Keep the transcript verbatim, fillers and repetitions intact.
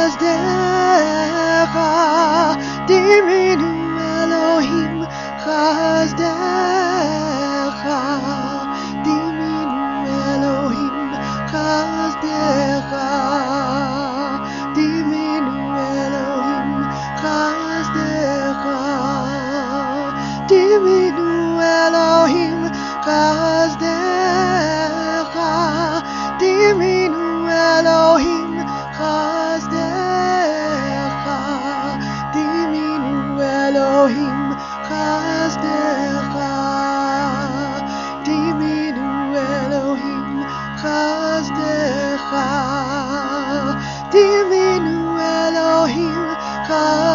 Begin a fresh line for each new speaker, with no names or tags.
Chazdecha, Diminu Elohim Chazdecha, Diminu Elohim Chazdecha, Diminu Elohim Chazdecha, Diminu Elohim Chazdecha, Diminu Elohim Chazdecha, Diminu Elohim Chazdecha, Diminu Elohim Chazdecha, Diminu Elohim Chazdecha.